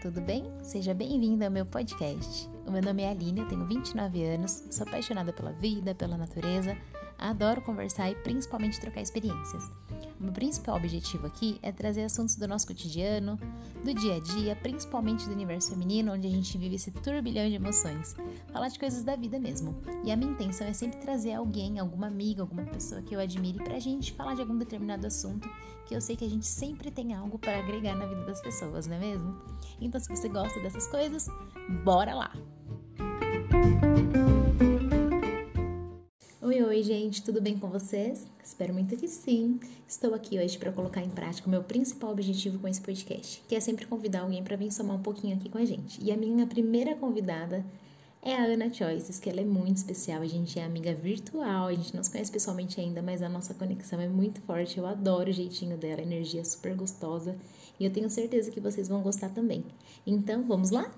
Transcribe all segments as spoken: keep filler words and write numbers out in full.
tudo bem? Seja bem-vindo ao meu podcast. O meu nome é Aline, eu tenho vinte e nove anos, sou apaixonada pela vida, pela natureza, adoro conversar e principalmente trocar experiências. O meu principal objetivo aqui é trazer assuntos do nosso cotidiano, do dia a dia, principalmente do universo feminino, onde a gente vive esse turbilhão de emoções. Falar de coisas da vida mesmo. E a minha intenção é sempre trazer alguém, alguma amiga, alguma pessoa que eu admire pra gente falar de algum determinado assunto, que eu sei que a gente sempre tem algo para agregar na vida das pessoas, não é mesmo? Então, se você gosta dessas coisas, bora lá! Oi, oi, gente, tudo bem com vocês? Espero muito que sim. Estou aqui hoje para colocar em prática o meu principal objetivo com esse podcast, que é sempre convidar alguém para vir somar um pouquinho aqui com a gente. E a minha primeira convidada é a Ana Choices, que ela é muito especial. A gente é amiga virtual, a gente não se conhece pessoalmente ainda, mas a nossa conexão é muito forte. Eu adoro o jeitinho dela, a energia super gostosa. E eu tenho certeza que vocês vão gostar também. Então, vamos lá?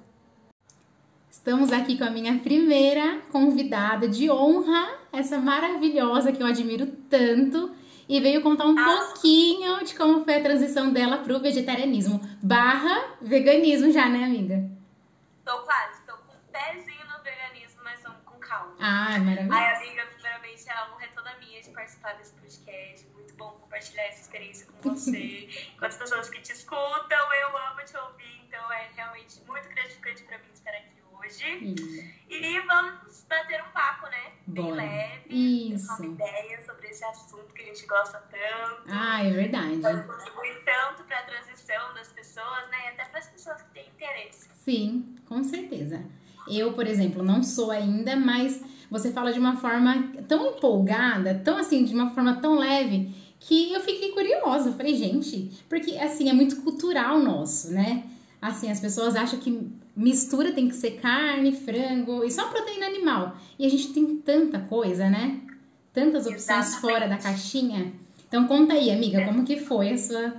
Estamos aqui com a minha primeira convidada de honra, essa maravilhosa que eu admiro tanto, e veio contar um ah. pouquinho de como foi a transição dela pro vegetarianismo barra veganismo já, né, amiga? Tô quase, tô com um pezinho no veganismo, mas vamos com calma. Ah, maravilhoso. Ai, amiga, primeiramente a honra é toda minha de participar desse podcast, muito bom compartilhar essa experiência com você, com as pessoas que te escutam, eu amo te ouvir, então é realmente muito gratificante pra mim estar aqui hoje. Hum. E vamos bater um papo, né? Bem Bora. leve. Isso. Trocar uma ideia sobre esse assunto que a gente gosta tanto. Ah, é verdade. Pode contribuir tanto para a transição das pessoas, né? E até para as pessoas que têm interesse. Sim, com certeza. Eu, por exemplo, não sou ainda, mas você fala de uma forma tão empolgada, tão assim, de uma forma tão leve, que eu fiquei curiosa. Eu falei, gente, porque assim, é muito cultural nosso, né? Assim, as pessoas acham que mistura tem que ser carne, frango e só proteína animal. E a gente tem tanta coisa, né? Tantas opções Exatamente. Fora da caixinha. Então, conta aí, amiga, é. como que foi a sua,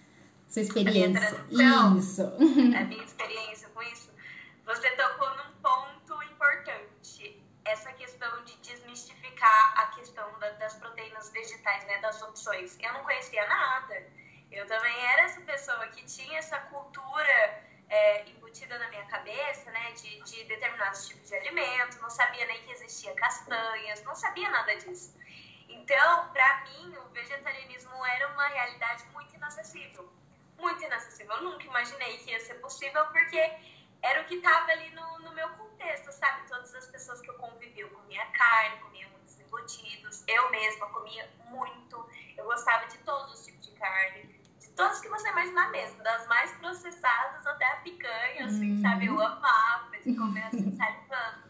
sua experiência? A minha isso. A minha experiência com isso. Você tocou num ponto importante. Essa questão de desmistificar a questão da, das proteínas vegetais, né? Das opções. Eu não conhecia nada. Eu também era essa pessoa que tinha essa cultura é, embutida na minha cabeça, né, de, de determinados tipos de alimentos, não sabia nem que existia castanhas, não sabia nada disso. Então, para mim, o vegetarianismo era uma realidade muito inacessível, muito inacessível. Eu nunca imaginei que ia ser possível, porque era o que estava ali no, no meu contexto, sabe? Todas as pessoas que eu convivi, eu comia carne, comia muitos embutidos, eu mesma comia muito, eu gostava de todos os tipos de carne, todos que você imaginar mesmo, das mais processadas até a picanha, assim, hum. sabe? Eu amava de comer assim, salivando.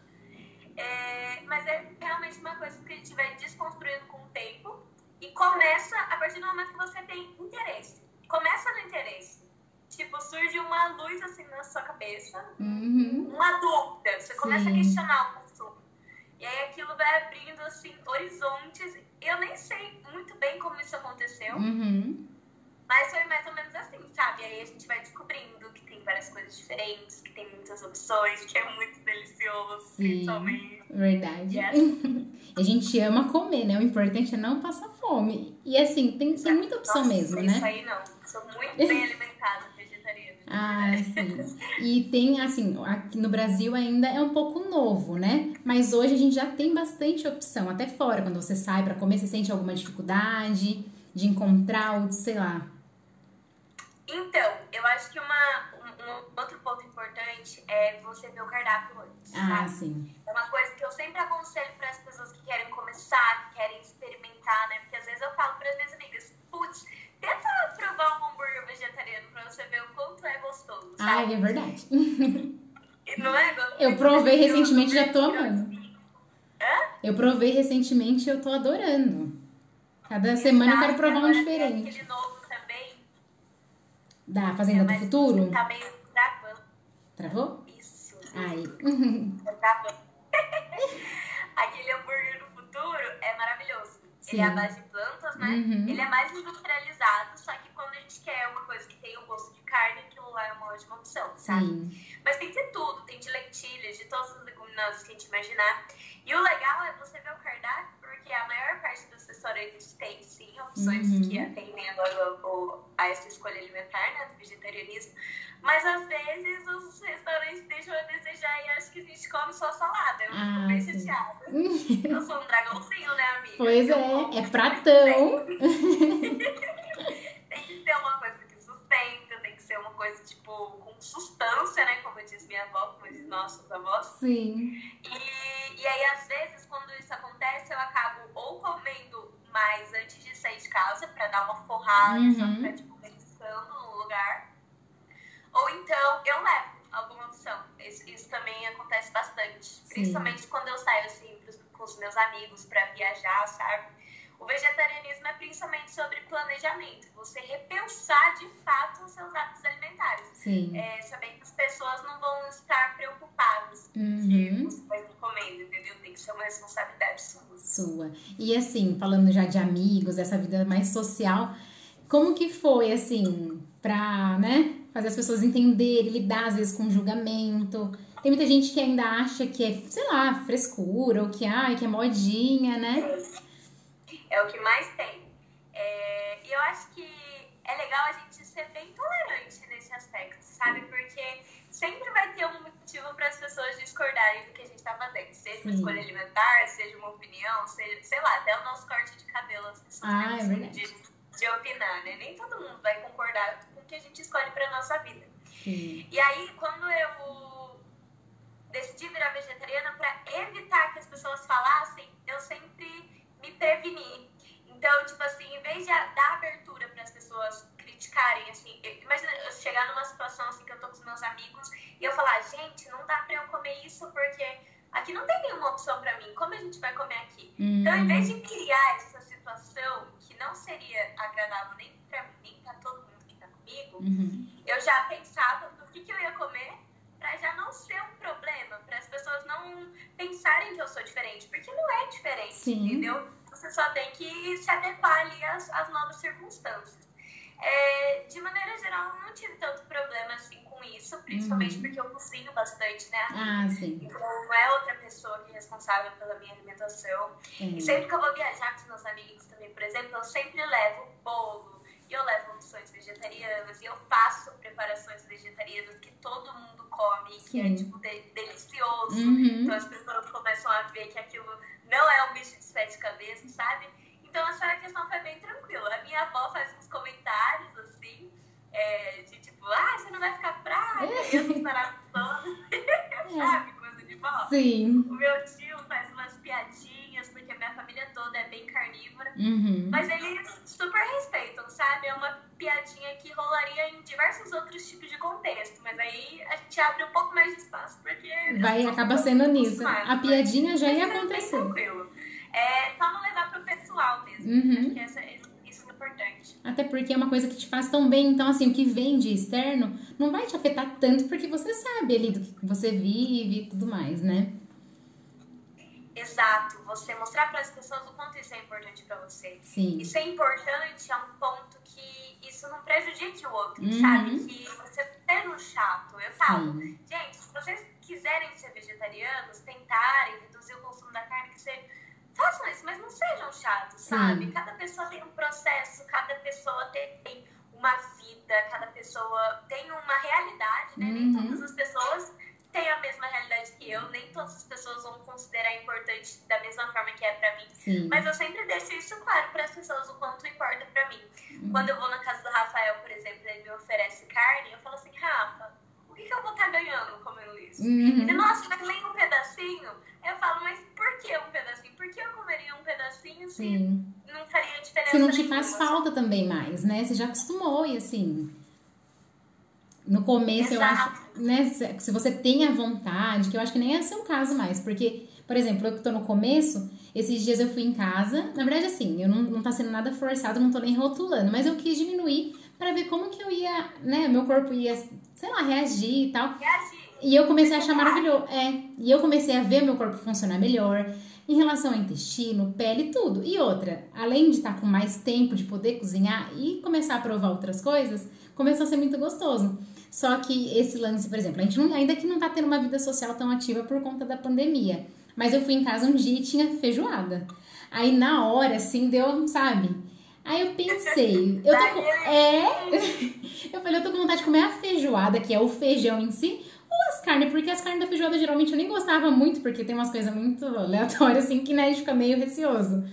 É, mas é realmente uma coisa que a gente vai desconstruindo com o tempo e começa a partir do momento que você tem interesse. Começa no interesse. Tipo, surge uma luz assim na sua cabeça, uhum. uma dúvida. Você Sim. começa a questionar o consumo. E aí aquilo vai abrindo, assim, horizontes. Eu nem sei muito bem como isso aconteceu. Uhum. Mas foi mais ou menos assim, sabe? Aí a gente vai descobrindo que tem várias coisas diferentes, que tem muitas opções, que é muito delicioso, Sim, principalmente. Verdade. Yes. A gente ama comer, né? O importante é não passar fome. E assim, tem, tem muita opção Nossa, mesmo, isso né? Isso aí não. Sou muito bem alimentada, vegetariana. Ah, sim. E tem, assim, aqui no Brasil ainda é um pouco novo, né? Mas hoje a gente já tem bastante opção. Até fora, quando você sai pra comer, você sente alguma dificuldade de encontrar ou de, sei lá... Então, eu acho que uma, um, um outro ponto importante é você ver o cardápio antes, Ah, sabe? sim. É uma coisa que eu sempre aconselho para as pessoas que querem começar, que querem experimentar, né? Porque às vezes eu falo para as minhas amigas, putz, tenta provar um hambúrguer vegetariano para você ver o quanto é gostoso, sabe? Ah, é verdade. E não é gostoso? Eu provei recentemente e já tô amando. Hã? Eu provei recentemente e eu tô adorando. Cada semana eu quero provar um diferente. Aquele novo também. Da Fazenda é, do Futuro? Tá meio travando. Travou? Isso. Aí. Tá travando. Aquele hambúrguer do futuro é maravilhoso. Sim. Ele é à base de plantas, né? Uhum. Ele é mais industrializado, só que quando a gente quer uma coisa que tem o gosto de carne, aquilo lá é uma ótima opção, sabe? Sim. Mas tem de tudo, tem de lentilhas, de todas as leguminosas que a gente imaginar. E o legal é você ver o cardápio, porque a maior parte dos restaurantes tem, sim, opções uhum. que atendem a, a, a essa escolha alimentar. alimentar, né, do vegetarianismo, mas às vezes os restaurantes deixam a desejar e acho que a gente come só salada. Eu Ah, fico bem sim. chateada. Eu sou um dragãozinho, né, amiga? Pois Eu é, como é pratão. Tem que ser uma coisa que sustenta, tem que ser uma coisa, tipo, com substância, né? Como diz minha avó, como diz nossos avós. Sim. E, e aí, às vezes, quando isso acontece, eu acabo ou comendo mais antes de sair de casa, pra dar uma forrada, Uhum. só pra, tipo, pensando no lugar. Ou então, eu levo alguma opção. Isso, isso também acontece bastante. Sim. Principalmente quando eu saio, assim, pros, com os meus amigos pra viajar, sabe? O vegetarianismo é principalmente sobre planejamento. Você repensar, de fato, os seus hábitos alimentares. Sim. É, sabendo que as pessoas não vão estar preocupadas com o Uhum. que você vai comendo, entendeu? Tem que ser uma responsabilidade sua. Sua. E assim, falando já de amigos, essa vida mais social, como que foi, assim, pra, né, fazer as pessoas entenderem, lidar às vezes com julgamento? Tem muita gente que ainda acha que é, sei lá, frescura, ou que, ai, que é modinha, né? É o que mais tem. É, e eu acho que é legal a gente ser bem tolerante nesse aspecto, sabe? Porque sempre vai ter um motivo para as pessoas discordarem do que a gente tá fazendo. Seja uma Sim. escolha alimentar, seja uma opinião, seja, sei lá, até o nosso corte de cabelo, as pessoas Ah, têm é costume verdade. de, de opinar, né? Nem todo mundo vai concordar com o que a gente escolhe pra nossa vida. Sim. E aí, quando eu decidi virar vegetariana, pra evitar que as pessoas falassem, eu sempre me preveni. Então, tipo assim, em vez de dar abertura para as pessoas criticarem, assim, imagina eu chegar numa situação assim que eu tô com os meus amigos e eu falar, gente, não dá pra eu comer isso porque aqui não tem nenhuma opção pra mim, como a gente vai comer aqui? Uhum. Então, em vez de criar essa situação que não seria agradável nem pra mim, nem pra todo mundo que tá comigo, Uhum. eu já pensava no que, que eu ia comer pra já não ser um problema, para as pessoas não pensarem que eu sou diferente, porque não é diferente, Sim. entendeu? Você só tem que se adequar ali às, às novas circunstâncias. É, de maneira geral, eu não tive tanto problema assim com isso, principalmente Uhum. porque eu cozinho bastante, né? Ah, sim. Então não é outra pessoa que é responsável pela minha alimentação. É. E sempre que eu vou viajar com os meus amigos também, por exemplo, eu sempre levo bolo, e eu levo opções vegetarianas, e eu faço preparações vegetarianas que todo mundo come, que Sim. é tipo de, delicioso. Uhum. Então as pessoas começam a ver que aquilo não é um bicho de sete cabeças, sabe? Então essa questão foi bem tranquila. A minha avó faz uns comentários assim, é, de tipo, ah, você não vai ficar fraca, e eu tô maravilhosa, sabe? Coisa de vó. Sim. O meu tio faz umas piadinhas, porque a minha família toda é bem carnívora. Uhum. Mas eles super respeitam, sabe? É uma piadinha que rolaria em diversos outros tipos de contexto. Mas aí a gente abre um pouco mais de espaço, porque... Vai, acaba sendo nisso. A piadinha já ia acontecer. É só não levar pro pessoal mesmo. Uhum. Acho que essa, isso é importante. Até porque é uma coisa que te faz tão bem. Então, assim, o que vem de externo não vai te afetar tanto, porque você sabe ali do que você vive e tudo mais, né? Exato. Você mostrar para as pessoas o quanto isso é importante para você. Sim. Isso é importante a um ponto que isso não prejudique o outro, Uhum. sabe? Que você ter um chato. Eu falo, Sim. gente, se vocês quiserem ser vegetarianos, tentarem reduzir o consumo da carne, que você... façam isso, mas não sejam chatos, Sim. sabe? Cada pessoa tem um processo, cada pessoa tem uma vida, cada pessoa tem uma realidade, né? Uhum. Nem todas as pessoas têm a mesma realidade que eu, nem todas as pessoas vão considerar importante da mesma forma que é pra mim. Sim. Mas eu sempre deixo isso claro para as pessoas o quanto importa pra mim. Uhum. Quando eu vou na casa do Rafael, por exemplo, ele me oferece carne, eu falo assim, Rafa, o que, que eu vou estar ganhando comendo isso? Uhum. Ele, nossa, mas nem um pedacinho? Eu falo, mas por que um pedacinho? Por que eu comeria um pedacinho se Sim. não faria diferença Se não te nenhuma? faz falta também mais, né? Você já acostumou e assim... No começo, Exato. eu acho, né, se se você tem a vontade, que eu acho que nem é seu caso mais, porque, por exemplo, eu que tô no começo, esses dias eu fui em casa, na verdade, assim, eu não, não tá sendo nada forçado, não tô nem rotulando, mas eu quis diminuir pra ver como que eu ia, né, meu corpo ia, sei lá, reagir e tal. Reagir. E eu comecei a achar maravilhoso, é, e eu comecei a ver meu corpo funcionar melhor, em relação ao intestino, pele, tudo. E outra, além de estar com mais tempo de poder cozinhar e começar a provar outras coisas, começou a ser muito gostoso. Só que esse lance, por exemplo, a gente não, ainda que não tá tendo uma vida social tão ativa por conta da pandemia. Mas eu fui em casa um dia e tinha feijoada. Aí na hora, assim, deu, sabe? Aí eu pensei, eu tô com... É... Eu falei, eu tô com vontade de comer a feijoada, que é o feijão em si, ou as carnes, porque as carnes da feijoada geralmente eu nem gostava muito, porque tem umas coisas muito aleatórias, assim, que né, a gente fica meio receoso.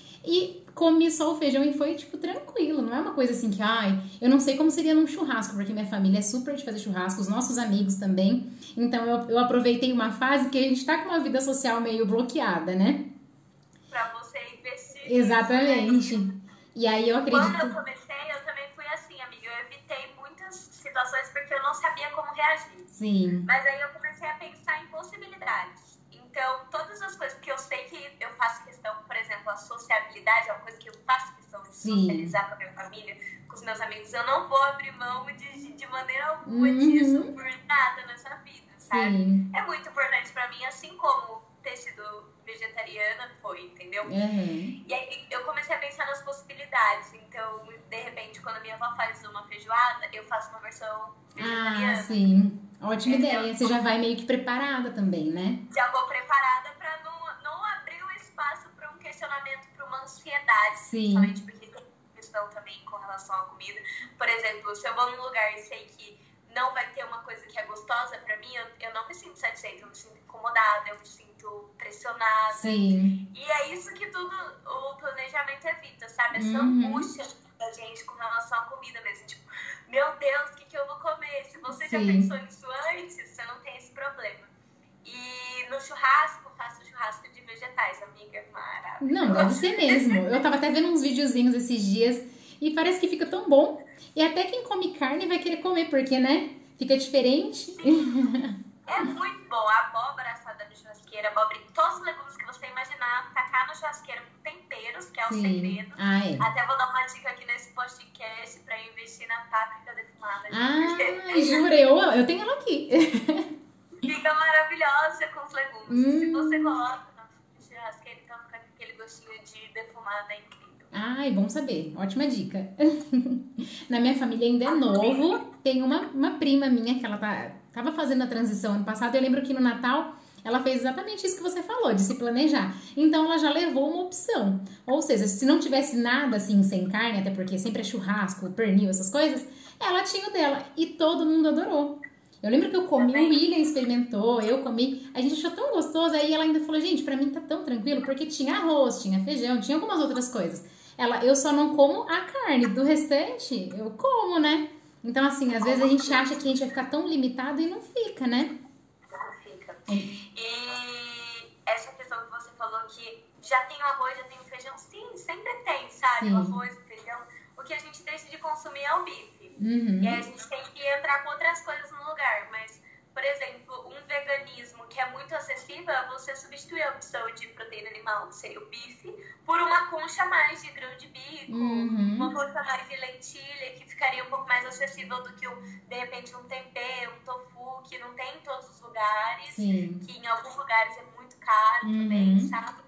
E comi só o feijão e foi, tipo, tranquilo. Não é uma coisa assim que, ai, eu não sei como seria num churrasco, porque minha família é super de fazer churrasco, os nossos amigos também. Então eu, eu aproveitei uma fase que a gente tá com uma vida social meio bloqueada, né? Pra você investir. Exatamente. E aí eu acredito... Quando eu comecei, eu também fui assim, amiga. Eu evitei muitas situações porque eu não sabia como reagir. Sim. Mas aí eu comecei a pensar em possibilidades. Então, todas as coisas que eu sei que eu faço questão, por exemplo, a sociabilidade é uma coisa que eu faço questão de Sim. socializar com a minha família, com os meus amigos. Eu não vou abrir mão de, de maneira alguma Uhum. disso por nada nessa vida, sabe? Sim. É muito importante pra mim, assim como ter sido vegetariana foi, entendeu? Uhum. E aí eu comecei a pensar nas possibilidades. Então, de repente, quando minha avó faz uma feijoada, eu faço uma versão vegetariana. Ah, sim. Ótima Entendeu? ideia. Você já vai meio que preparada também, né? Já vou preparada para não, não abrir o espaço para um questionamento, para uma ansiedade. Sim. Principalmente porque tem questão também com relação à comida. Por exemplo, se eu vou num lugar e sei que não vai ter uma coisa que é gostosa para mim, eu, eu não me sinto satisfeita, eu me sinto incomodada, eu me sinto pressionada. Sim. E é isso que tudo o planejamento evita, sabe? Essa Uhum. angústia da gente com relação à comida mesmo. Tipo, meu Deus, o que, que eu vou comer? Se você já Sim. pensou nisso antes, você não tem esse problema. E no churrasco, faço churrasco de vegetais, amiga. Maravilhoso. Não, deve ser mesmo. Eu tava até vendo uns videozinhos esses dias e parece que fica tão bom. E até quem come carne vai querer comer, porque, né? Fica diferente. É muito bom. A abóbora assada na churrasqueira, abóbora, todos os legumes que você imaginar, tacar na churrasqueira com temperos, que é o Sim. segredo. Ah, é. Até vou dar uma dica aqui nesse podcast pra investir na páprica defumada. Ah, jura? Eu, eu tenho ela aqui. Fica maravilhosa com os legumes. Hum. Se você coloca na churrasqueira, então fica com aquele gostinho de defumada incrível. Ai, bom saber. Ótima dica. Na minha família ainda é novo. Tem uma, uma prima minha que ela tá, tava fazendo a transição ano passado. Eu lembro que no Natal ela fez exatamente isso que você falou, de se planejar. Então ela já levou uma opção. Ou seja, se não tivesse nada assim sem carne, até porque sempre é churrasco, pernil, essas coisas, ela tinha o dela. E todo mundo adorou. Eu lembro que eu comi, o William experimentou, eu comi, a gente achou tão gostoso, aí ela ainda falou, gente, pra mim tá tão tranquilo, porque tinha arroz, tinha feijão, tinha algumas outras coisas. Ela, eu só não como a carne, do restante eu como, né? Então, assim, às vezes a gente acha que a gente vai ficar tão limitado e não fica, né? Não fica. E essa questão que você falou que já tem o arroz, já tem o feijão, sim, sempre tem, sabe? Sim. O arroz, o feijão. O que a gente deixa de consumir é o bife. Uhum. E aí a gente tem que entrar com outras coisas no lugar. Mas, por exemplo, um veganismo que é muito acessível é você substituir a opção de proteína animal, que seria o bife, por uma concha mais de grão de bico, Uhum. uma concha mais de lentilha, que ficaria um pouco mais acessível do que, um, de repente, um tempê, um tofu, que não tem em todos os lugares, Sim. que em alguns lugares é muito caro Uhum. também, sabe?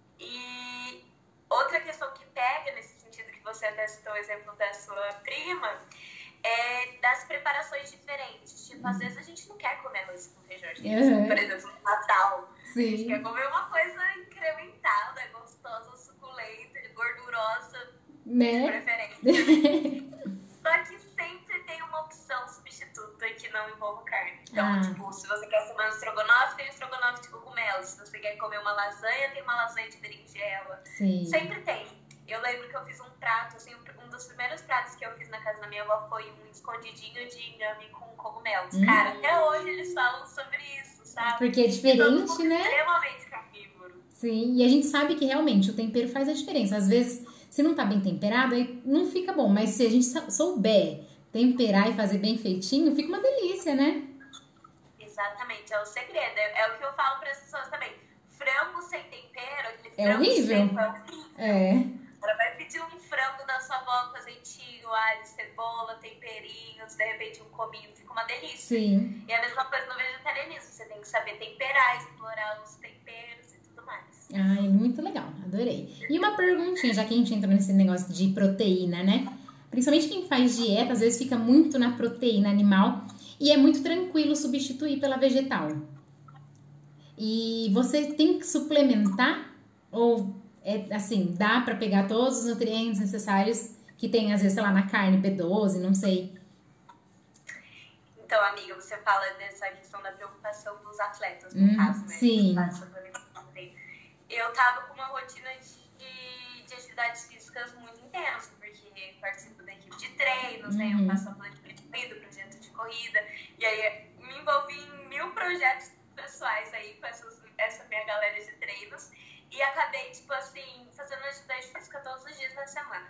E outra questão que pega nesse sentido que você até citou o exemplo da sua prima, é das preparações diferentes. Tipo, às vezes a gente não quer comer arroz com feijão, gente. Uhum. Por exemplo, no Natal. A gente Sim. quer comer uma coisa incrementada, gostosa, suculenta, gordurosa, de Né? preferência. Só que sempre tem uma opção substituta que não envolve carne. Então, Ah. tipo, se você quer comer um estrogonofe, tem um estrogonofe de cogumelo. Se você quer comer uma lasanha, tem uma lasanha de berinjela. Sim. Sempre tem. Eu lembro que eu fiz um prato, assim, um dos primeiros pratos que eu fiz na casa da minha avó foi um escondidinho de inhame com cogumelos. Hum. Cara, até hoje eles falam sobre isso, sabe? Porque é diferente, né? Extremamente carnívoro. Sim, e a gente sabe que realmente o tempero faz a diferença. Às vezes, se não tá bem temperado, aí não fica bom. Mas se a gente sou- souber temperar e fazer bem feitinho, fica uma delícia, né? Exatamente, é o segredo. É, é o que eu falo para as pessoas também. Frango sem tempero, aquele É frango horrível. seco, é horrível. É. Ela vai pedir um frango da sua avó com azeitinho, alho, cebola, temperinhos, de repente um cominho, fica uma delícia. Sim. E a mesma coisa no vegetarianismo, você tem que saber temperar, explorar os temperos e tudo mais. Ai, muito legal, adorei. E uma perguntinha, já que a gente entrou nesse negócio de proteína, né? Principalmente quem faz dieta, às vezes fica muito na proteína animal e é muito tranquilo substituir pela vegetal. E você tem que suplementar ou é assim, dá pra pegar todos os nutrientes necessários que tem, às vezes, sei lá, na carne, B doze, não sei. Então, amiga, você fala dessa questão da preocupação dos atletas, no Hum, caso, né? sim. Eu tava com uma rotina de, de atividades físicas muito intensa, porque participo da equipe de treinos, né? Eu Uhum. faço aula de corrida, projeto de corrida, e aí me envolvi em mil projetos pessoais aí com essas, essa minha galera de treinos, e acabei, tipo assim, fazendo atividade física todos os dias na semana.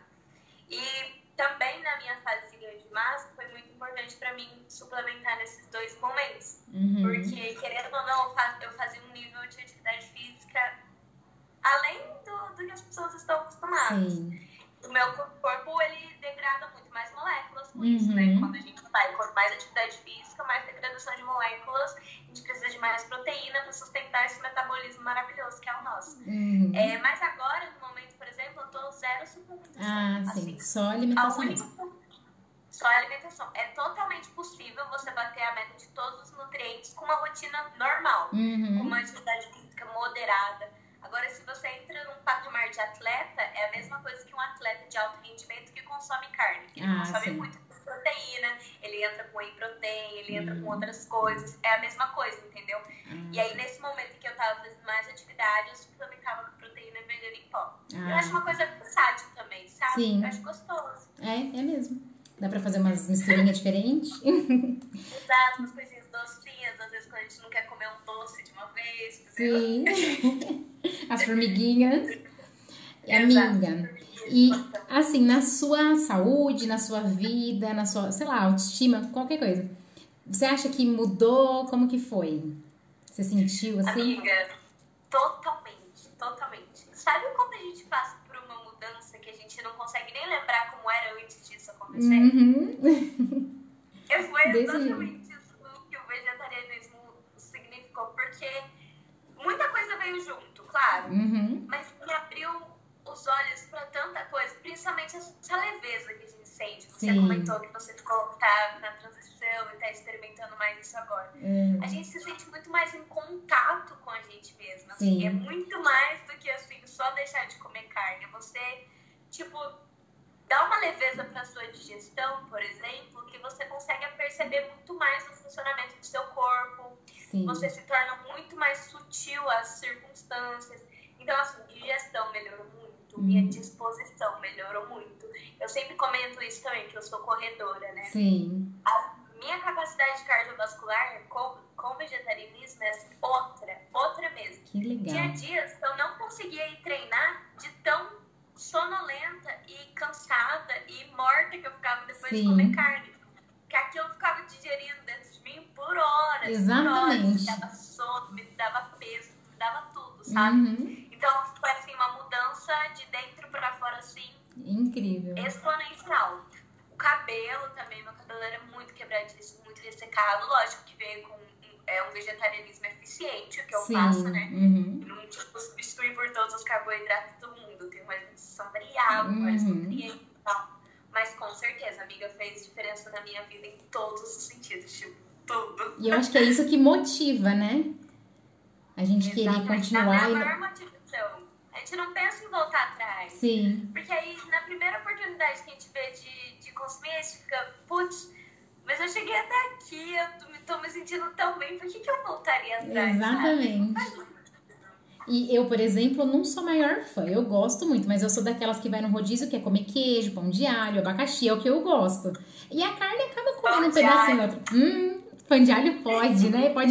E também na minha fase de ganho de massa foi muito importante para mim suplementar nesses dois momentos. Uhum. Porque, querendo ou não, eu faz- eu fazia um nível de atividade física além do, do que as pessoas estão acostumadas. Sim. O meu corpo, ele degrada muito mais moléculas com Uhum. isso, né? Quando a gente vai com mais atividade física, mais degradação de moléculas, a gente precisa de mais proteína para sustentar esse metabolismo maravilhoso que é o nosso. Uhum. É, mas agora, no momento, por exemplo, eu tô zero suplementação. Ah, sim. Assim, Só a alimentação única, mesmo. só a alimentação. É totalmente possível você bater a meta de todos os nutrientes com uma rotina normal, com Uhum. uma atividade física moderada. Agora, se você entra num patamar de atleta, é a mesma coisa que um atleta de alto rendimento que consome carne. Ele Ah, consome sim. muito proteína, ele entra com whey protein, ele entra Uhum. com outras coisas. É a mesma coisa, entendeu? Ah, E aí, nesse momento em que eu tava fazendo mais atividade, eu suplementava com proteína vegana em pó. Eu acho uma ah, coisa versátil também, sabe? sim. Eu acho gostoso. É, é mesmo. Dá pra fazer umas misturinhas diferentes. Exato, umas coisinhas docinhas, às vezes quando a gente não quer comer um doce de uma vez, entendeu? Sim. As formiguinhas. Exato. Amiga, e assim, na sua saúde, na sua vida, na sua, sei lá, autoestima, qualquer coisa. Você acha que mudou? Como que foi? Você sentiu assim? Amiga, totalmente, totalmente. Sabe quando a gente passa por uma mudança que a gente não consegue nem lembrar como era antes disso acontecer? Uhum. Eu foi Desse exatamente isso que o vegetarianismo significou, porque muita coisa veio junto, claro, Uhum. mas me abriu os olhos para tanta coisa, principalmente essa leveza que a gente sente. Você Sim. comentou que você ficou tá na transição e tá experimentando mais isso agora. É, A gente se sente muito mais em contato com a gente mesma. Sim. Assim, é muito mais do que assim, só deixar de comer carne. É você, tipo, dá uma leveza para sua digestão, por exemplo, que você consegue perceber muito mais o funcionamento do seu corpo. sim. Você se torna muito mais sutil às circunstâncias. Então, assim, digestão melhorou muito, minha Uhum. disposição melhorou muito. Eu sempre comento isso também, que eu sou corredora, né? Sim. A minha capacidade cardiovascular com, com vegetarianismo é assim, outra, outra mesmo. Que legal. Tinha dias que eu não conseguia ir treinar de tão sonolenta e cansada e morta que eu ficava depois Sim. de comer carne. Que aquilo ficava digerindo dentro de mim por horas, Exatamente. por horas. Me dava sono, me dava peso, me dava tudo, sabe? Uhum. Então foi assim, uma mudança de dentro pra fora, assim, Incrível. exponencial. O cabelo também, meu cabelo era muito quebradiço, muito ressecado. Lógico que veio com um, é, um vegetarianismo eficiente, o que eu Sim. faço, né? Uhum. Não tipo, substituir por todos os carboidratos do mundo. Tem uma alimentação variável, vários Uhum. nutrientes e tal. Mas com certeza, amiga, fez diferença na minha vida em todos os sentidos, tipo, tudo. E eu acho que é isso que motiva, né? A gente querer Exatamente. continuar É a e... maior motivação. A gente não pensa em voltar atrás. Sim. Porque aí, na primeira oportunidade que a gente vê de, de consumir, a gente fica, putz, mas eu cheguei até aqui, eu tô, me- tô me sentindo tão bem, por que, que eu voltaria atrás? Exatamente. Sabe? E eu, por exemplo, não sou maior fã. Eu gosto muito, mas eu sou daquelas que vai no rodízio, que é comer queijo, pão de alho, abacaxi, é o que eu gosto. E a carne acaba comendo Pão um de pedacinho alho. outro. Hum, pão de alho pode, né? Pode.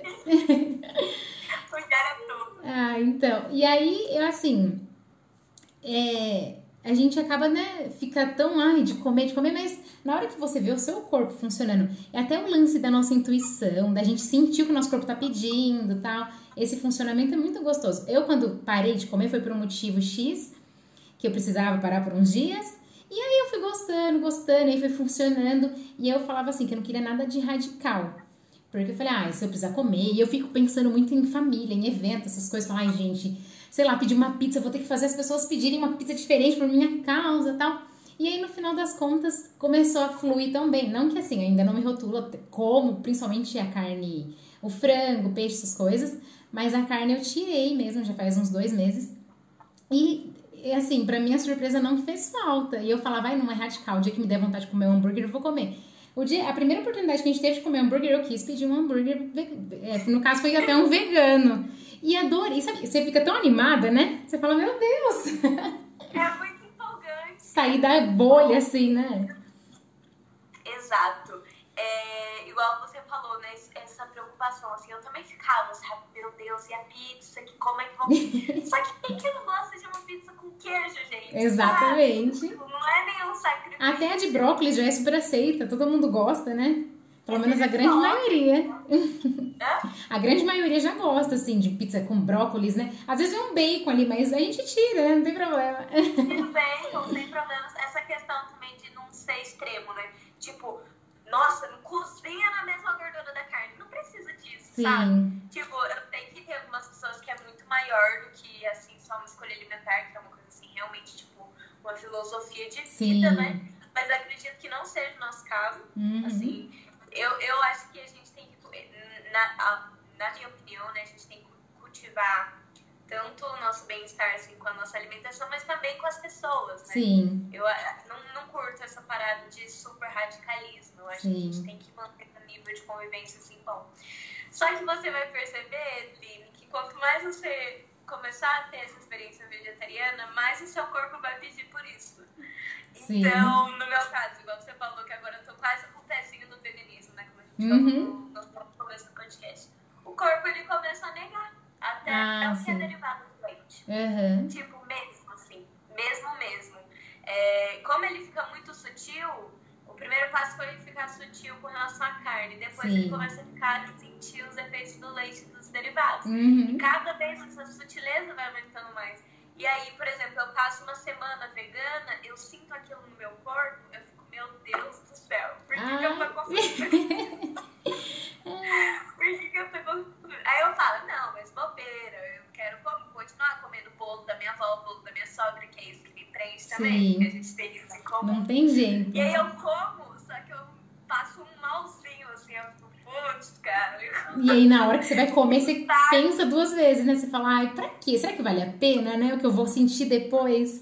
Porque era tudo. Ah, então. E aí, eu assim, é, a gente acaba, né, fica tão, ai, de comer, de comer, mas na hora que você vê o seu corpo funcionando, é até o lance da nossa intuição, da gente sentir o que o nosso corpo tá pedindo, tal. Esse funcionamento é muito gostoso. Eu, quando parei de comer, foi por um motivo X, que eu precisava parar por uns dias, e aí eu fui gostando, gostando, aí foi funcionando, e eu falava assim, que eu não queria nada de radical. Porque eu falei, ah, se eu precisar comer, e eu fico pensando muito em família, em evento, essas coisas, falar, ai, gente, sei lá, pedir uma pizza, eu vou ter que fazer as pessoas pedirem uma pizza diferente por minha causa e tal. E aí, no final das contas, começou a fluir tão bem. Não que assim, ainda não me rotula como, principalmente a carne, o frango, o peixe, essas coisas, mas a carne eu tirei mesmo, já faz uns dois meses. E, e, assim, pra mim a surpresa não fez falta. E eu falava, vai, não é radical, o dia que me der vontade de comer um hambúrguer, eu vou comer. O dia, a primeira oportunidade que a gente teve de comer hambúrguer, eu quis pedir um hambúrguer, é, no caso foi até um vegano. E adorei, sabe, você fica tão animada, né? Você fala, meu Deus! É muito empolgante. Sair da bolha, assim, né? Exato. É, igual você falou, né? Essa preocupação, assim, eu também ficava, sabe? Meu Deus, e a pizza? Que, como é que vão... Só que quem que não gosta de uma pizza com queijo, gente? Exatamente. Ah, não é nenhum sacrifício. Até a de brócolis já é super aceita, todo mundo gosta, né? Pelo menos a grande maioria. A grande maioria já gosta, assim, de pizza com brócolis, né? Às vezes é um bacon ali, mas a gente tira, né? Não tem problema. Tudo bem, não tem problema. Essa questão também de não ser extremo, né? Tipo, nossa, não cozinha na mesma gordura da carne. Não precisa disso, Sim. sabe? Tipo, eu sei que tem algumas pessoas que é muito maior do que, assim, só uma escolha alimentar, que é uma coisa, assim, realmente, tipo, uma filosofia de vida, Sim. né? Mas eu acredito que não seja o nosso caso. Uhum. Assim, eu, eu acho que a gente tem que, na, na minha opinião, né, a gente tem que cultivar tanto o nosso bem-estar, assim, com a nossa alimentação, mas também com as pessoas, né? Sim. Eu não, não curto essa parada de super radicalismo. Eu acho Sim. que a gente tem que manter um nível de convivência, assim, bom. Só que você vai perceber, Line, que quanto mais você começar a ter essa experiência vegetariana, mais o seu corpo vai pedir por isso. Sim. Então, no meu caso, igual você falou que agora eu tô quase com o pezinho no veganismo, né? Como a gente Uhum. falou no, no começo do podcast. O corpo, ele começa a negar até Ah, o que é sim. derivado do leite. Uhum. Tipo, mesmo assim, mesmo mesmo. É, como ele fica muito sutil, o primeiro passo foi ele ficar sutil com relação à carne. Depois Sim. ele começa a ficar a sentir os efeitos do leite e dos derivados. Uhum. E cada vez essa sutileza vai aumentando mais. E aí, por exemplo, eu passo uma semana vegana, eu sinto aquilo no meu corpo, eu fico, meu Deus do céu, por que, Ah. que eu tô conseguindo? Por que, que eu tô conseguindo? Aí eu falo, não, mas bobeira, eu quero continuar comendo bolo da minha avó, bolo da minha sogra, que é isso que me preenche também, Sim. que a gente tem isso em comum. Não tem jeito. E aí eu como, só que eu passo um malzinho, assim, eu fico, putz, cara. E aí, na hora que você vai comer, você pensa duas vezes, né? Você fala, ai, pra quê? Será que vale a pena, né? O que eu vou sentir depois?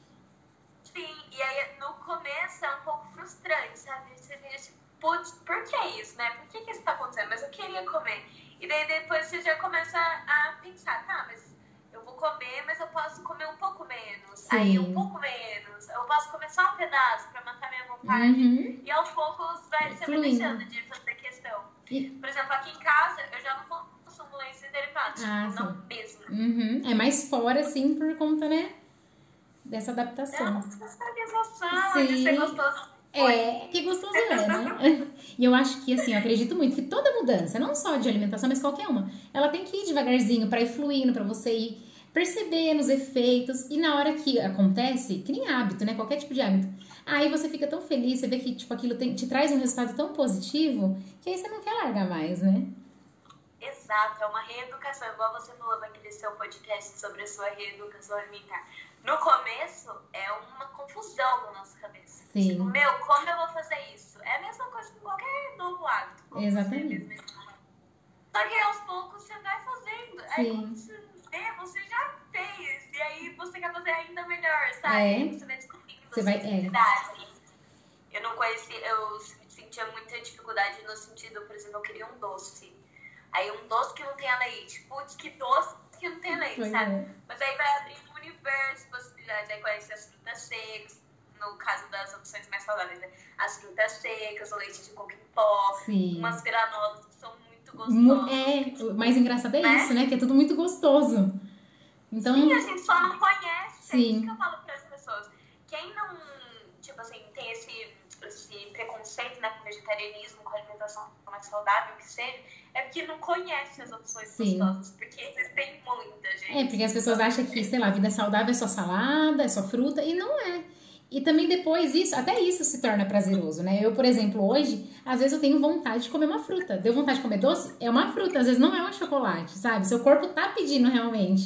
Sim, e aí no começo é um pouco frustrante, sabe? Você fica tipo, putz, por que isso, né? Por que, que isso tá acontecendo? Mas eu queria comer. E daí depois você já começa a pensar, tá, mas eu vou comer, mas eu posso comer um pouco menos. Sim. Aí um pouco menos. Eu posso comer só um pedaço pra matar minha vontade. Uhum. E aos poucos vai, você vai Fluindo. deixando de fazer questão. E- Por exemplo, aqui em casa eu já não consumo leite derivado. Ah, Tipo, não sim. mesmo. Uhum. É mais fora, assim, por conta, né? Dessa Não, adaptação. essa emoção de ser Sim. gostoso. É, que gostoso é, né? E eu acho que, assim, eu acredito muito que toda mudança, não só de alimentação, mas qualquer uma, ela tem que ir devagarzinho pra ir fluindo, pra você ir percebendo os efeitos. E na hora que acontece, que nem hábito, né? Qualquer tipo de hábito. Aí você fica tão feliz, você vê que, tipo, aquilo tem- te traz um resultado tão positivo, que aí você não quer largar mais, né? Exato, é uma reeducação, igual você falou naquele seu podcast sobre a sua reeducação alimentar. No começo, é uma confusão na nossa cabeça. Sim. Tipo, meu, como eu vou fazer isso? É a mesma coisa com qualquer novo hábito. como Exatamente. você mesmo falou. Só que aos poucos você vai fazendo. Aí Sim. quando você vê, você já fez. E aí você quer fazer ainda melhor, sabe? É. Aí você vai descobrindo Você as vai- é. possibilidades. Eu não conhecia, eu sentia muita dificuldade no sentido, por exemplo, eu queria um doce. Aí um doce que não tenha leite. Putz, que doce que não tem leite, Pois sabe? é. Mas aí vai abrindo um universo de possibilidades. Aí conhece as frutas secas, no caso das opções mais saudáveis, né? As frutas secas, o leite de coco em pó, Sim. umas granolas que são muito Mu- gostosas. É, o mais engraçado é Né? isso, né? Que é tudo muito gostoso. Então, Sim, a gente só não conhece. É Sim. isso que eu falo para as pessoas. Quem não, tipo assim, tem esse, esse preconceito, né, com o vegetarianismo, com a alimentação mais saudável que seja, é porque não conhece as opções Sim. gostosas. Porque existem muita, gente. é, porque as pessoas acham que, sei lá, a vida saudável é só salada, é só fruta, e não é. E também depois isso, até isso se torna prazeroso, né? Eu, por exemplo, hoje, às vezes eu tenho vontade de comer uma fruta. Deu vontade de comer doce? É uma fruta, às vezes não é um chocolate, sabe? Seu corpo tá pedindo realmente.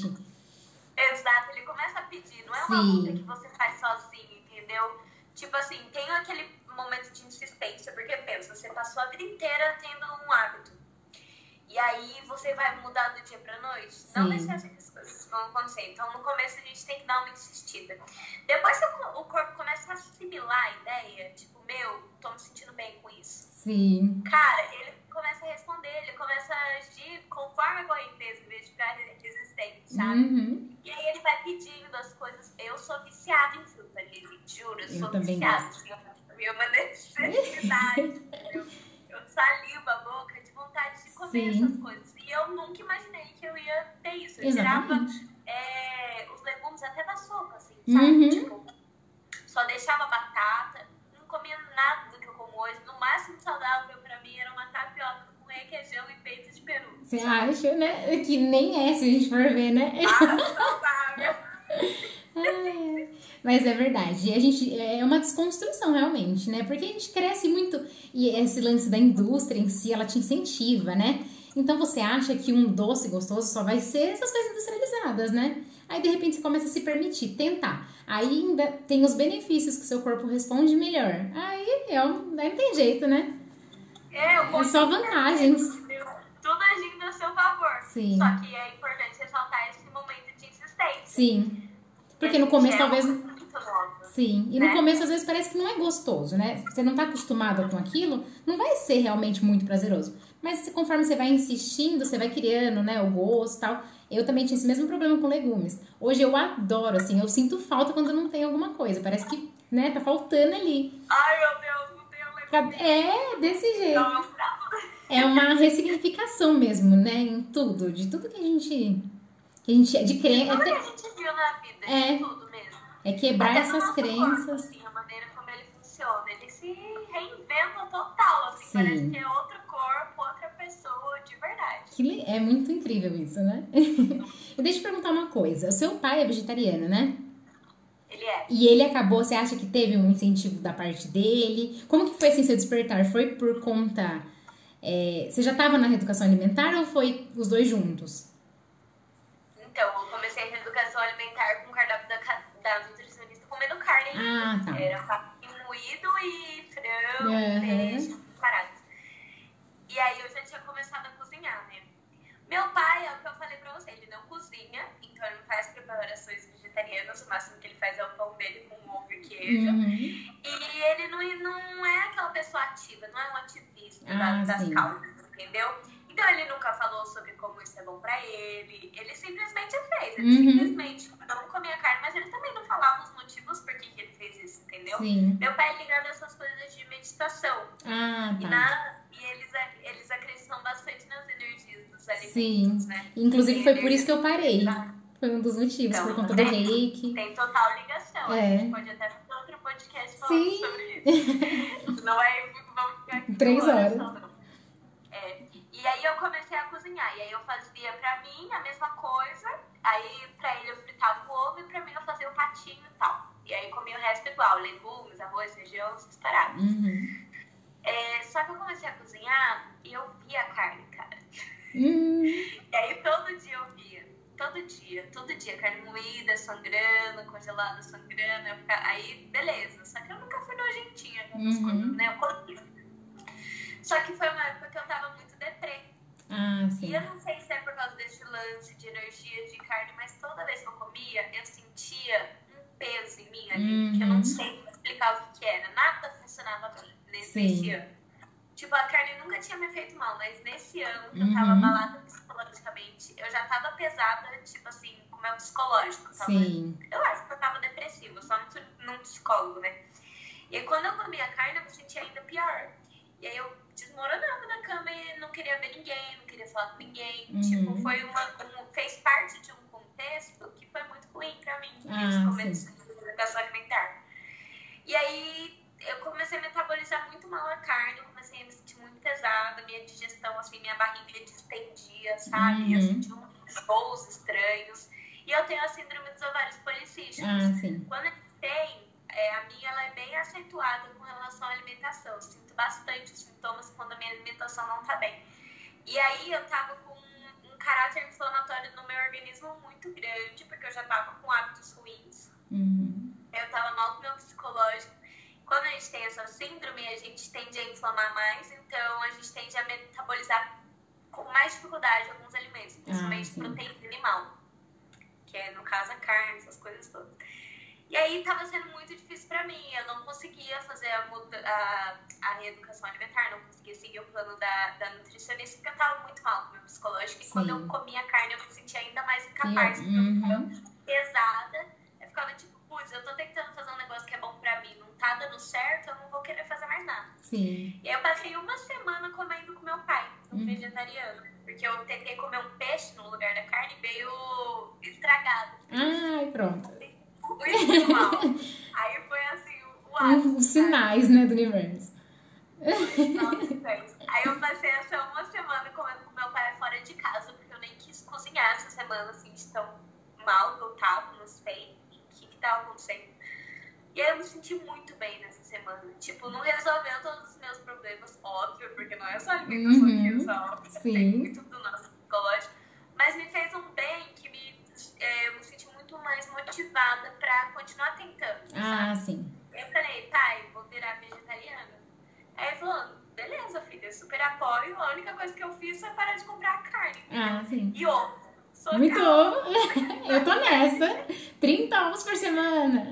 Exato, ele começa a pedir. Não é uma Sim. luta que você faz sozinho, entendeu? Tipo assim, tem aquele momento de insistência. Porque pensa, você passou a vida inteira tendo um hábito. E aí você vai mudar do dia pra noite. Não Sim. vai ser assim que as coisas vão vão acontecer. Então, no começo, a gente tem que dar uma insistida. Depois que o corpo começa a assimilar a ideia, tipo, meu, tô me sentindo bem com isso. Sim. Cara, ele começa a responder, ele começa a agir conforme a correnteza, em vez de ficar resistente, sabe? Uhum. E aí ele vai pedindo as coisas. Eu sou viciada em fruta, Lili, juro, eu sou Eu também viciada. gosto. Assim, a minha uma necessidade, eu, eu salivo a boca de vontade de comer Sim. essas coisas. E eu nunca imaginei que eu ia ter isso. Eu Exatamente. tirava é, os legumes até da sopa, assim, sabe? Uhum. Tipo, só deixava batata, não comia nada do que eu como hoje. No máximo saudável pra mim era uma tapioca com requeijão e peito de peru. Você acha, né? Que nem é, se a gente for ver, né? Ah, saudável. Ai, mas é verdade. E a gente é uma desconstrução realmente, né? Porque a gente cresce muito e esse lance da indústria em si, ela te incentiva, né? Então você acha que um doce gostoso só vai ser essas coisas industrializadas, né? Aí de repente você começa a se permitir, tentar. Aí ainda tem os benefícios que seu corpo responde melhor. Aí é um, aí não tem jeito, né? É, o É só vantagens. Tudo agindo a seu favor. Sim. Só que é importante ressaltar esse momento de insistência. Sim. Porque no começo é talvez. Muito nova, Sim. E né? no começo às vezes parece que não é gostoso, né? Você não tá acostumado com aquilo, não vai ser realmente muito prazeroso. Mas conforme você vai insistindo, você vai criando, né, o gosto e tal. Eu também tinha esse mesmo problema com legumes. Hoje eu adoro, assim, eu sinto falta quando não tem alguma coisa. Parece que, né, tá faltando ali. Ai, meu Deus, não tenho legume. É, desse jeito. Não, não dá. É uma ressignificação mesmo, né, em tudo. De tudo que a gente... Que a gente é de crença. Tudo que a gente viu na vida, É. de tudo mesmo. É quebrar Até no essas nosso crenças. corpo, assim, a maneira como ele funciona. Ele se reinventa total, assim. Sim. Parece que é outro corpo, outra pessoa, de verdade. Que le- é muito incrível isso, né? E deixa eu perguntar uma coisa. O seu pai é vegetariano, né? Ele é. E ele acabou, você acha que teve um incentivo da parte dele? Como que foi assim seu despertar? Foi por conta... é, você já estava na reeducação alimentar ou foi os dois juntos? Então, eu comecei a reeducação alimentar com o cardápio da, ca- da nutricionista comendo carne. Ah, tá. Era papinho moído e frango, Aham. peixe, paradas. E aí eu já tinha começado a cozinhar, né? Meu pai, é o que eu falei pra você, ele não cozinha, então ele não faz preparações vegetarianas, o máximo que ele faz é o pão dele com ovo e queijo. Uhum. E ele não, não é aquela pessoa ativa, não é um ativista Ah, das, das sim. causas, entendeu? Então ele nunca falou sobre como isso é bom pra ele, ele simplesmente fez, ele Uhum. simplesmente não comia carne, mas ele também não falava os motivos por que, que ele fez isso, entendeu? Sim. Meu pai é ligado a essas coisas de meditação, Ah, e, tá. na, e eles, eles acreditam bastante nas energias dos alimentos, Sim. né? Inclusive foi por isso que eu Energia- parei. Foi um dos motivos, Então, por conta do tem- reiki. Tem total ligação. É. A gente pode até fazer outro podcast falando Sim. sobre isso. Não é, vamos ficar aqui Três horas. só, não. É. E aí eu comecei a cozinhar. E aí eu fazia pra mim a mesma coisa. Aí pra ele eu fritava o ovo e pra mim eu fazia o patinho e tal. E aí comia o resto igual, legumes, arroz, feijão, essas paradas. Uhum. É, só que eu comecei a cozinhar e eu via a carne, cara. Hum. E aí todo dia eu via. Todo dia, todo dia, carne moída, sangrando, congelada, sangrando. Eu ficava... Aí, beleza. Só que eu nunca fui nojentinha com essas Uhum. coisas, né? Eu comia. Só que foi uma época que eu tava muito deprê. Ah, E sim. eu não sei se é por causa desse lance de energia de carne, mas toda vez que eu comia, eu sentia um peso em mim ali, que eu Uhum. não sei explicar o que que era. Nada funcionava bem nesse, Sim. nesse ano. Tipo, a carne nunca tinha me feito mal, mas nesse ano que eu Uhum. tava abalada psicologicamente, eu já tava pesada, tipo assim, com o meu psicológico. Eu, tava, Sim. eu acho que eu tava depressiva, só não fui num psicólogo, né? E aí, quando eu comia carne, eu me sentia ainda pior. E aí eu desmoronava na cama e não queria ver ninguém, não queria falar com ninguém. Uhum. Tipo, foi uma, um, fez parte de um contexto que foi muito ruim pra mim, Ah, esse começo sim. de educação alimentar. E aí eu comecei a metabolizar muito mal a carne, eu comecei a me sentir muito pesada, minha digestão, assim, minha barriga distendia, sabe? Eu Uhum. senti uns voos estranhos. E eu tenho a síndrome dos ovários policísticos. Ah, sim. Quando a gente tem, é, a minha ela é bem acentuada com relação à alimentação. Eu sinto bastante os sintomas quando a minha alimentação não tá bem. E aí eu tava com um, um caráter inflamatório no meu organismo muito grande, porque eu já tava com hábitos ruins. Uhum. Eu tava mal com o meu psicológico. Quando a gente tem essa síndrome, a gente tende a inflamar mais, então a gente tende a metabolizar com mais dificuldade alguns alimentos, principalmente sim. proteína animal, que que é, no caso, a carne, essas coisas todas. E aí tava sendo muito difícil pra mim, eu não conseguia fazer a, muda, a, a reeducação alimentar, não conseguia seguir o plano da, da nutricionista, porque eu tava muito mal com o meu psicológico, e Sim. quando eu comia carne eu me sentia ainda mais incapaz, porque Uhum. eu ficava pesada, eu ficava tipo, putz, eu tô tentando fazer um negócio que é bom pra mim, não tá dando certo, eu não vou querer fazer mais nada. Sim. E aí eu passei uma semana comendo com meu pai, um Uhum. vegetariano, porque eu tentei comer um peixe no lugar da carne e veio estragado. Ai, pronto. Muito mal. Aí foi assim, o ápice, Os sinais, né, do universo. sabe? Aí eu passei essa uma semana comendo com meu pai fora de casa, porque eu nem quis cozinhar essa semana, assim, de tão mal que eu tava, não sei o que que tava acontecendo. E aí eu me senti muito bem nessa semana. Tipo, não resolveu todos os meus problemas, óbvio, porque não é só alimentação Uhum. que resolve, Sim. tem muito do nosso psicológico. Mas me fez um bem que me, é, eu me senti muito mais motivada pra continuar tentando, Ah, sabe? sim. Eu falei, pai, vou virar vegetariana. Aí ele falou, beleza, filha, super apoio. A única coisa que eu fiz foi parar de comprar carne. Ah, sim. E ovo. Sou Muito calma. ovo. Eu tô nessa. trinta ovos por semana.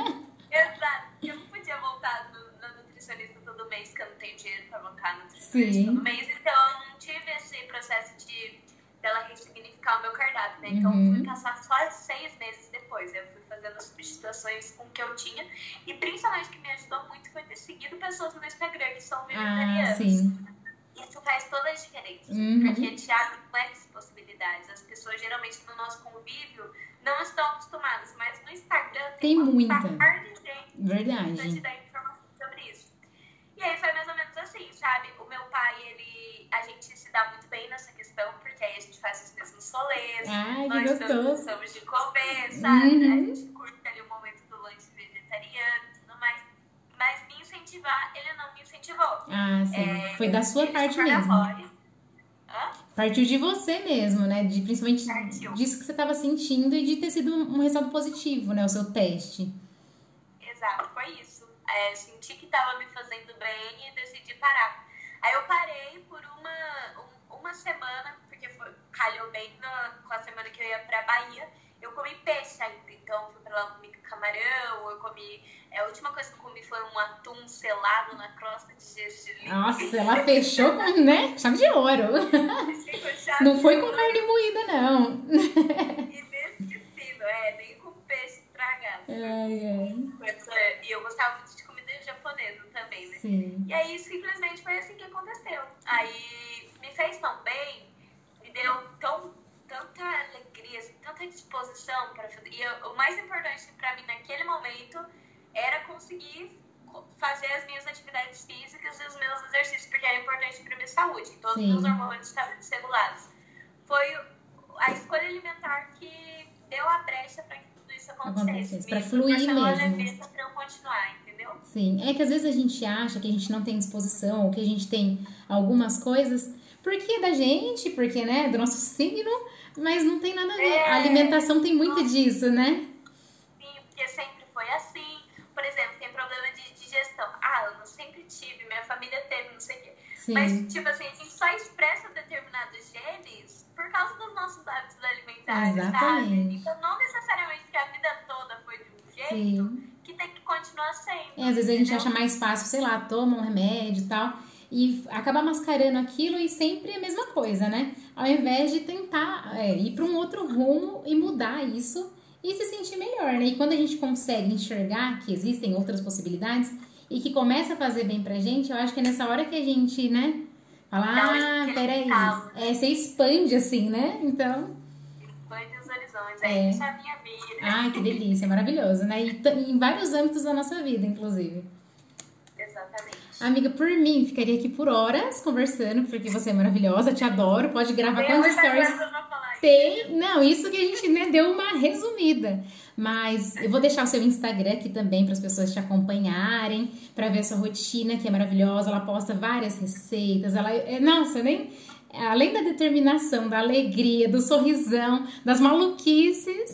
Exato. Eu não podia voltar no, no nutricionista todo mês, porque eu não tenho dinheiro pra voltar no nutricionista Sim. todo mês. Então, eu não tive esse processo de dela ressignificar o meu cardápio, né? Então, Uhum. eu fui passar só seis meses depois. Eu fui fazendo substituições com o que eu tinha. E, principalmente, o que me ajudou muito foi ter seguido pessoas no Instagram que são Ah, vegetarianas. sim. Isso faz toda a diferença, Uhum. porque te abre mais possibilidades. As pessoas, geralmente, no nosso convívio, não estão acostumadas, mas no Instagram Tem uma muita. par de gente pra te Verdade. dar informação sobre isso. E aí foi mais ou menos assim, sabe? O meu pai, ele, a gente se dá muito bem nessa questão, porque aí a gente faz os mesmos rolês, Ai, que nós todos gostoso. gostamos de comer, sabe? Uhum. A gente curte ali o momento do lanche vegetariano e tudo mais. Mas me incentivar, ele não me incentivou. Ah, sim. É, Foi da sua ele parte super mesmo. apoia. Hã? Partiu de você mesmo, né? De, principalmente Partiu. disso que você estava sentindo e de ter sido um resultado positivo, né? O seu teste. Exato, foi isso. É, senti que estava me fazendo bem e decidi parar. Aí eu parei por uma, um, uma semana, porque foi, calhou bem na, com a semana que eu ia pra Bahia. Eu comi peixe ainda, então eu fui pra lá, comi camarão, eu comi... É, a última coisa que eu comi foi um atum selado na crosta de gergelim. Nossa, ela fechou com, né? Chave de ouro. Não foi com carne moída, não. Inesquecível, é, nem com peixe estragado. Ai, ai. E eu gostava muito de comida japonesa também, né? Sim. E aí, simplesmente foi assim que aconteceu. Aí, me fez tão bem, me deu tão, tanta alegria, assim, tanta disposição para fazer. E eu, o mais importante para mim naquele momento era conseguir fazer as minhas atividades físicas e os meus exercícios, porque era importante para minha saúde. Todos os meus hormônios estavam desregulados. Foi a escolha alimentar que deu a brecha para que tudo isso acontecesse. Acontecesse, para fluir mesmo. Para eu continuar, entendeu? Sim, é que às vezes a gente acha que a gente não tem disposição ou que a gente tem algumas coisas porque é da gente, porque, né, do nosso signo, mas não tem nada a ver. É, a alimentação tem muito nossa. disso, né? Sim, porque sempre foi assim. Por exemplo, tem problema de digestão. Ah, eu não sempre tive, minha família teve, não sei o quê. Sim. Mas, tipo assim, a gente só expressa determinados genes por causa dos nossos hábitos alimentares, Exatamente. sabe? Então, não necessariamente que a vida toda foi de um jeito, Sim. que tem que continuar sendo. É, às vezes a gente entendeu? acha mais fácil, sei lá, toma um remédio e tal, e acaba mascarando aquilo e sempre a mesma coisa, né? Ao invés de tentar é, ir para um outro rumo e mudar isso e se sentir melhor, né? E quando a gente consegue enxergar que existem outras possibilidades e que começa a fazer bem pra gente, eu acho que é nessa hora que a gente, né, fala, Dá ah, aquele peraí, estalo, é, você expande assim, né? Então, expande os horizontes. É. É isso a minha vida. ai, que delícia, maravilhoso, né? E t- em vários âmbitos da nossa vida, inclusive. Exatamente. Amiga, por mim, ficaria aqui por horas conversando, porque você é maravilhosa, te adoro, pode gravar Tem quantos muita stories coisa pra falar aí. tem. Não, isso que a gente, né, deu uma resumida. Mas eu vou deixar o seu Instagram aqui também para as pessoas te acompanharem, para ver a sua rotina, que é maravilhosa. Ela posta várias receitas. Ela, é, nossa, nem além da determinação, da alegria, do sorrisão, das maluquices,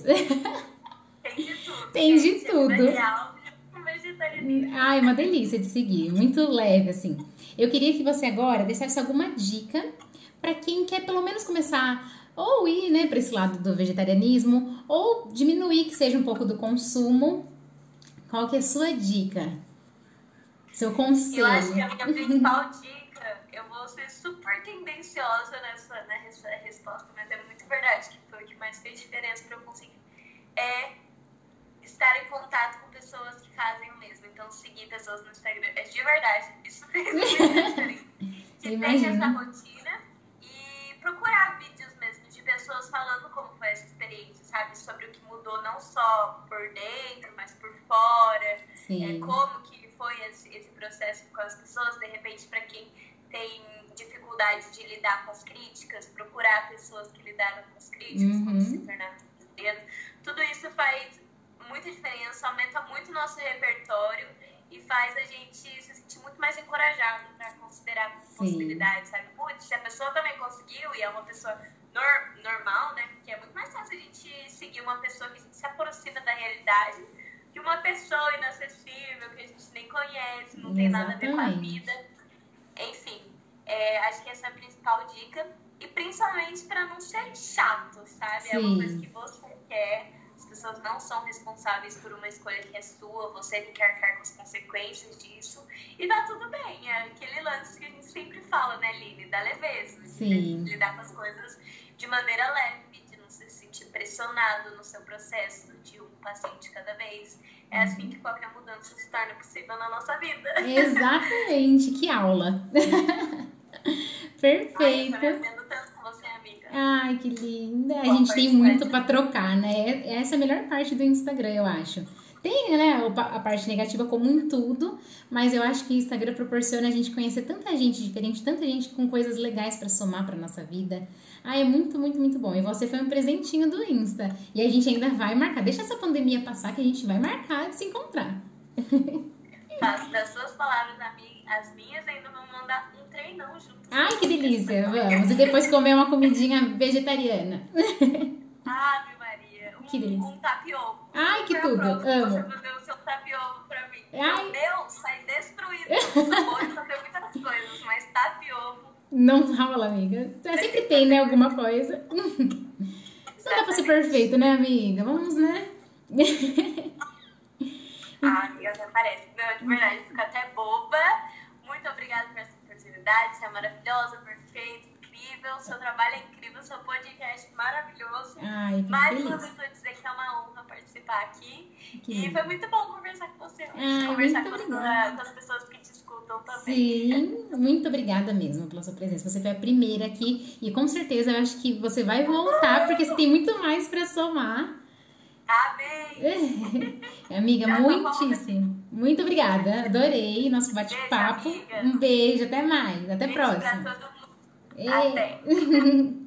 Tem de tudo. Tem de gente. tudo. É vegetariano, vegetarianismo. ai, uma delícia de seguir, muito leve assim. Eu queria que você agora deixasse alguma dica para quem quer pelo menos começar ou ir, né, para esse lado do vegetarianismo, ou diminuir que seja um pouco do consumo. Qual que é a sua dica? Seu conselho? Eu acho que a minha principal dica, eu vou ser super tendenciosa nessa, nessa resposta, mas é muito verdade, que foi o que mais fez diferença para eu conseguir, é estar em contato com pessoas que fazem o mesmo. Então, seguir pessoas no Instagram, é de verdade, isso fez muita diferença. Que tem essa rotina e procurar vídeos mesmo de pessoas falando como foi essa experiência, sabe? Sobre o que mudou não só por dentro, mas por fora. É, como que foi esse, esse processo com as pessoas. De repente, para quem tem dificuldade de lidar com as críticas, procurar pessoas que lidaram com as críticas, uhum. como se tornar vegetariano. Tudo isso faz muita diferença, aumenta muito o nosso repertório e faz a gente se sentir muito mais encorajado para considerar Sim. possibilidades, sabe? Putz, se a pessoa também conseguiu e é uma pessoa nor- normal, né? Porque é muito mais fácil a gente seguir uma pessoa que a gente se aproxima da realidade que uma pessoa inacessível, que a gente nem conhece, não tem Exatamente. Nada a ver com a vida. Enfim, é, acho que essa é a principal dica. E principalmente para não ser chato, sabe? Sim. É uma coisa que você quer. As pessoas não são responsáveis por uma escolha que é sua, você tem que arcar com as consequências disso. E tá tudo bem, é aquele lance que a gente sempre fala, né, Lili? Da leveza. Sim. De lidar com as coisas de maneira leve, de não se sentir pressionado no seu processo, de um paciente cada vez. É assim que qualquer mudança se torna possível na nossa vida. Exatamente, que aula! Perfeito! Ai, eu tô aprendendo tanto com você, amiga. Ai, que linda! A Boa gente tem muito pra trocar, né? Essa é a melhor parte do Instagram, eu acho. Tem, né, a parte negativa como em tudo, mas eu acho que o Instagram proporciona a gente conhecer tanta gente diferente, tanta gente com coisas legais pra somar pra nossa vida. Ah, é muito, muito, muito bom. E você foi um presentinho do Insta. E a gente ainda vai marcar. Deixa essa pandemia passar que a gente vai marcar de se encontrar. Faço das suas palavras as minhas, ainda vamos mandar um treinão juntos. Ai, que delícia. Vamos. E depois comer uma comidinha vegetariana. Ave Maria. Um, que delícia. Um tapioco. Ai, que tudo. Amo. Você fazer o seu tapioco pra mim. Ai. O meu sai destruído. Pode fazer muitas coisas, mas tapioco... Não rola, amiga. Sempre tem, né, alguma coisa. Não dá pra ser perfeito, né, amiga? Vamos, né? Ah, amiga, até parece. Não, de verdade, fico até boba. Muito obrigada por essa oportunidade. Você é maravilhosa, perfeita, incrível. Seu trabalho é incrível, seu podcast é maravilhoso. Ai, que Mais feliz. uma vez vou dizer que é uma honra participar aqui. Que e lindo. Foi muito bom conversar com você. Ai, conversar muito com, obrigada. as, com as pessoas que te escutam também. Sim, muito obrigada mesmo pela sua presença. Você foi a primeira aqui e com certeza eu acho que você vai voltar porque você tem muito mais pra somar. Amém! Amiga, muitíssimo. Muito obrigada. Adorei nosso bate-papo. Um beijo, até mais. Até a próxima. Até.